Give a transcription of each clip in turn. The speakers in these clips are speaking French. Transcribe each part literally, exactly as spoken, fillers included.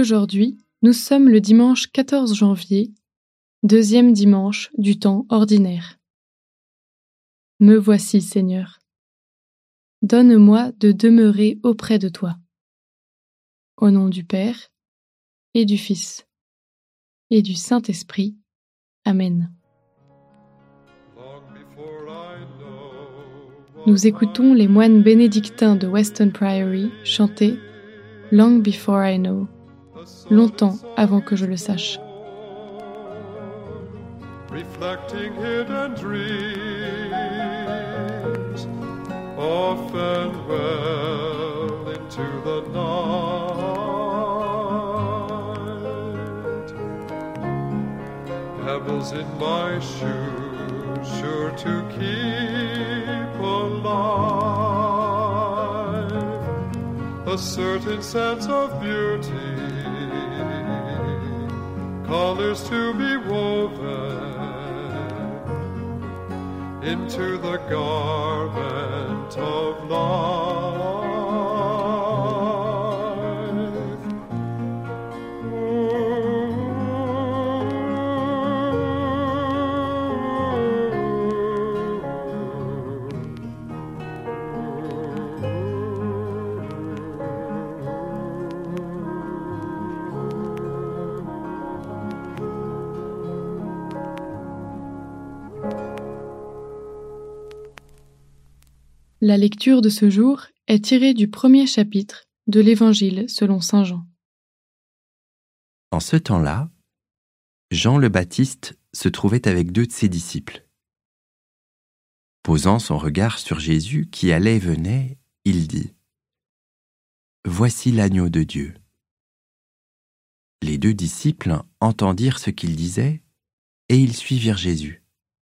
Aujourd'hui, nous sommes le dimanche quatorze janvier, deuxième dimanche du temps ordinaire. Me voici, Seigneur. Donne-moi de demeurer auprès de toi. Au nom du Père, et du Fils, et du Saint-Esprit. Amen. Nous écoutons les moines bénédictins de Weston Priory chanter « Long before I know », longtemps avant que je le sache. Reflecting hidden dreams, often well into the night. Pebbles in my shoes, sure to keep alive a certain sense of beauty, colors to be woven into the garment of life. La lecture de ce jour est tirée du premier chapitre de l'Évangile selon saint Jean. En ce temps-là, Jean le Baptiste se trouvait avec deux de ses disciples. Posant son regard sur Jésus qui allait et venait, il dit « Voici l'agneau de Dieu ». Les deux disciples entendirent ce qu'il disait et ils suivirent Jésus.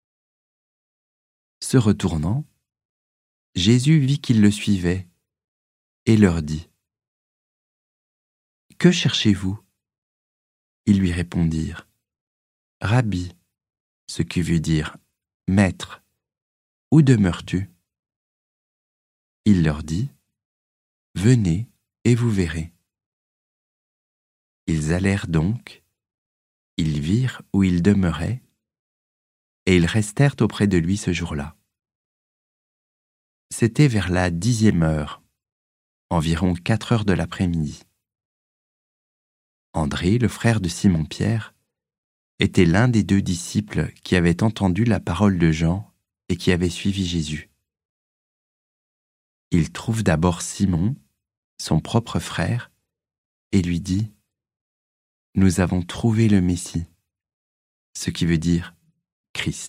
Se retournant, Jésus vit qu'ils le suivaient et leur dit « Que cherchez-vous » Ils lui répondirent « Rabbi », ce qui veut dire « Maître, où demeures-tu » Il leur dit « Venez et vous verrez ». Ils allèrent donc, ils virent où il demeurait et ils restèrent auprès de lui ce jour-là. C'était vers la dixième heure, environ quatre heures de l'après-midi. André, le frère de Simon-Pierre, était l'un des deux disciples qui avaient entendu la parole de Jean et qui avaient suivi Jésus. Il trouve d'abord Simon, son propre frère, et lui dit « Nous avons trouvé le Messie », ce qui veut dire « Christ ».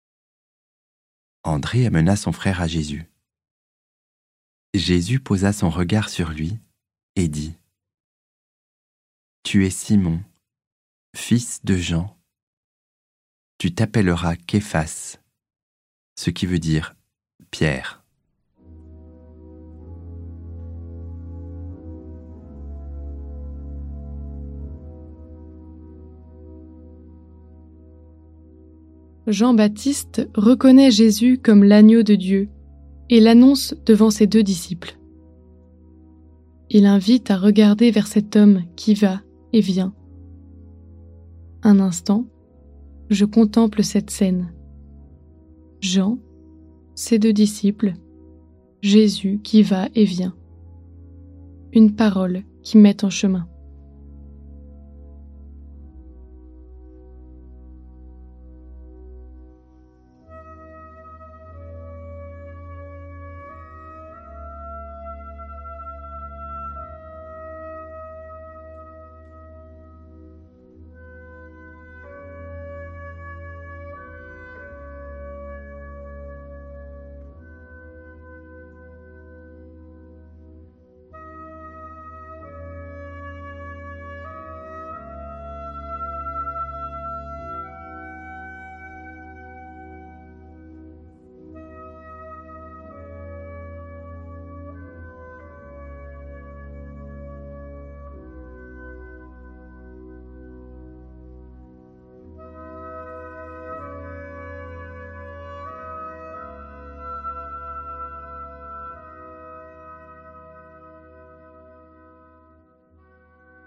André amena son frère à Jésus. Jésus posa son regard sur lui et dit « Tu es Simon, fils de Jean. Tu t'appelleras Képhas, ce qui veut dire Pierre. » Jean-Baptiste reconnaît Jésus comme l'agneau de Dieu et l'annonce devant ses deux disciples. Il invite à regarder vers cet homme qui va et vient. Un instant, je contemple cette scène. Jean, ses deux disciples, Jésus qui va et vient. Une parole qui met en chemin.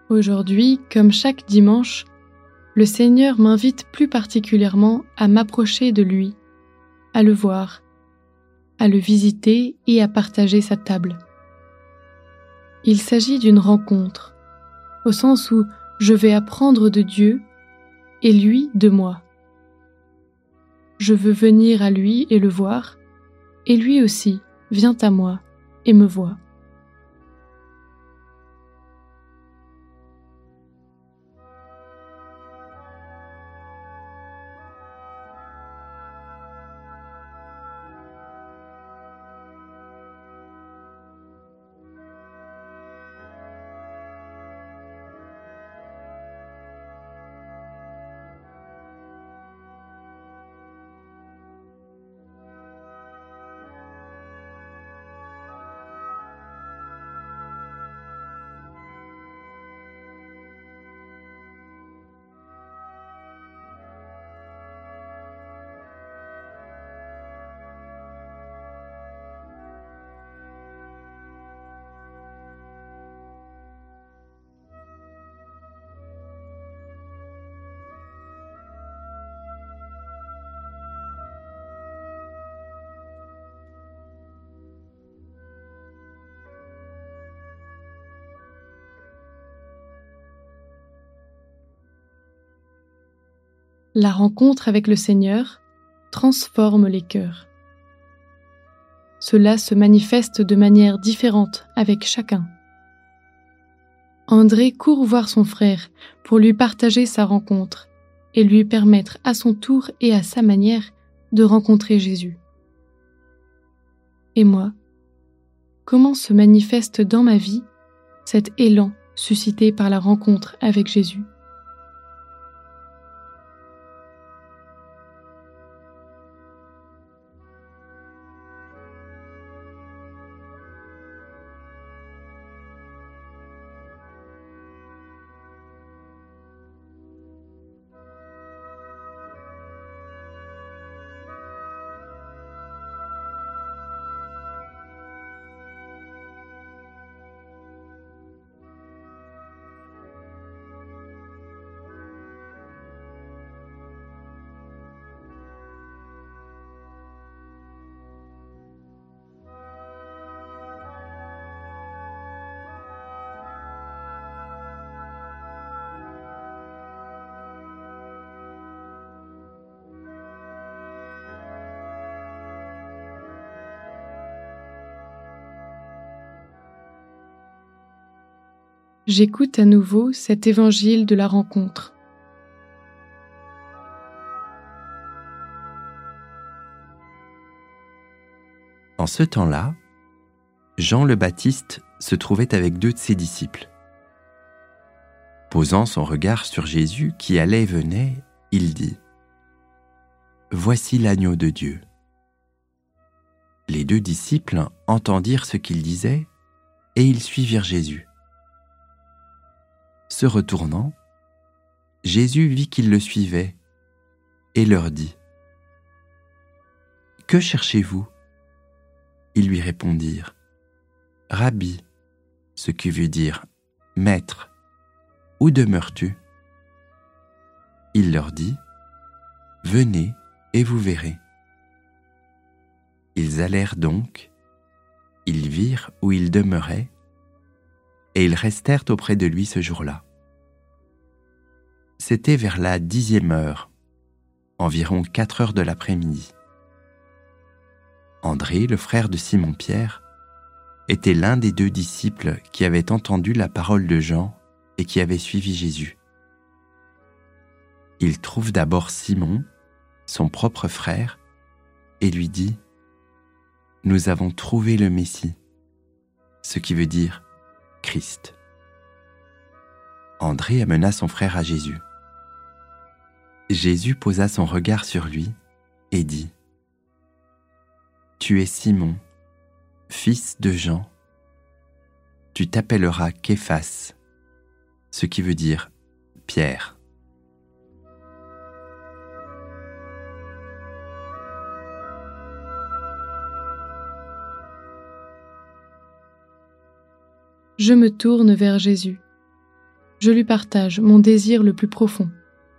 Aujourd'hui, comme chaque dimanche, le Seigneur m'invite plus particulièrement à m'approcher de lui, à le voir, à le visiter et à partager sa table. Il s'agit d'une rencontre, au sens où je vais apprendre de Dieu et lui de moi. Je veux venir à lui et le voir, et lui aussi vient à moi et me voit. La rencontre avec le Seigneur transforme les cœurs. Cela se manifeste de manière différente avec chacun. André court voir son frère pour lui partager sa rencontre et lui permettre à son tour et à sa manière de rencontrer Jésus. Et moi, comment se manifeste dans ma vie cet élan suscité par la rencontre avec Jésus ? J'écoute à nouveau cet évangile de la rencontre. En ce temps-là, Jean le Baptiste se trouvait avec deux de ses disciples. Posant son regard sur Jésus qui allait et venait, il dit : « Voici l'agneau de Dieu. » Les deux disciples entendirent ce qu'il disait et ils suivirent Jésus. Se retournant, Jésus vit qu'ils le suivaient et leur dit : « Que cherchez-vous ? » Ils lui répondirent : « Rabbi », ce qui veut dire « Maître », où demeures-tu ? Il leur dit : « Venez et vous verrez. » Ils allèrent donc, ils virent où il demeurait, et ils restèrent auprès de lui ce jour-là. C'était vers la dixième heure, environ quatre heures de l'après-midi. André, le frère de Simon-Pierre, était l'un des deux disciples qui avaient entendu la parole de Jean et qui avaient suivi Jésus. Il trouve d'abord Simon, son propre frère, et lui dit : « Nous avons trouvé le Messie », ce qui veut dire Christ. André amena son frère à Jésus. Jésus posa son regard sur lui et dit : « Tu es Simon, fils de Jean. Tu t'appelleras Képhas, ce qui veut dire Pierre. » Je me tourne vers Jésus. je lui partage mon désir le plus profond.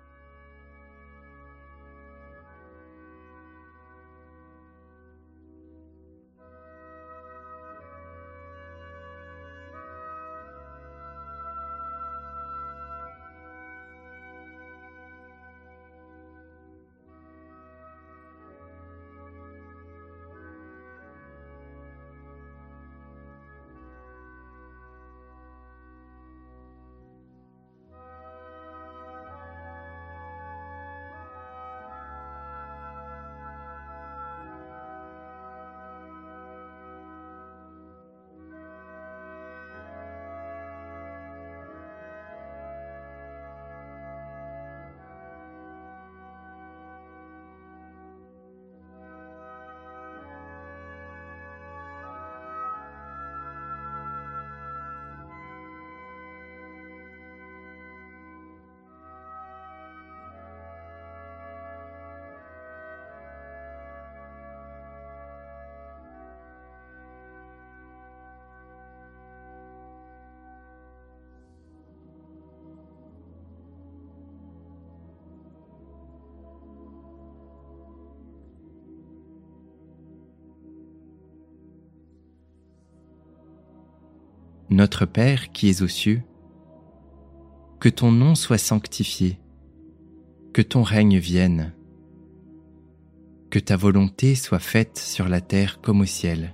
Notre Père qui es aux cieux, que ton nom soit sanctifié, que ton règne vienne, que ta volonté soit faite sur la terre comme au ciel.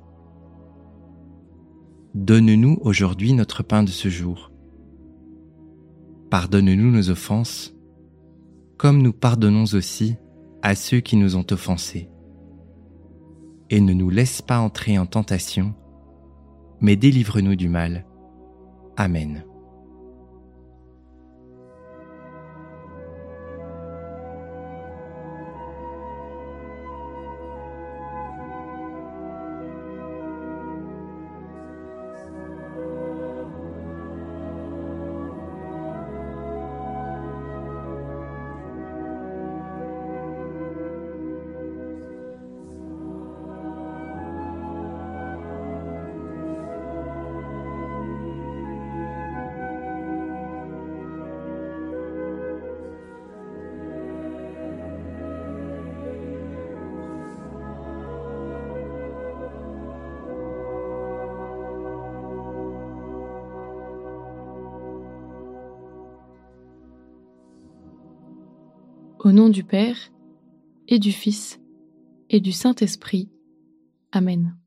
Donne-nous aujourd'hui notre pain de ce jour. Pardonne-nous nos offenses, comme nous pardonnons aussi à ceux qui nous ont offensés. Et ne nous laisse pas entrer en tentation, mais délivre-nous du mal. Amen. Au nom du Père, et du Fils, et du Saint-Esprit. Amen.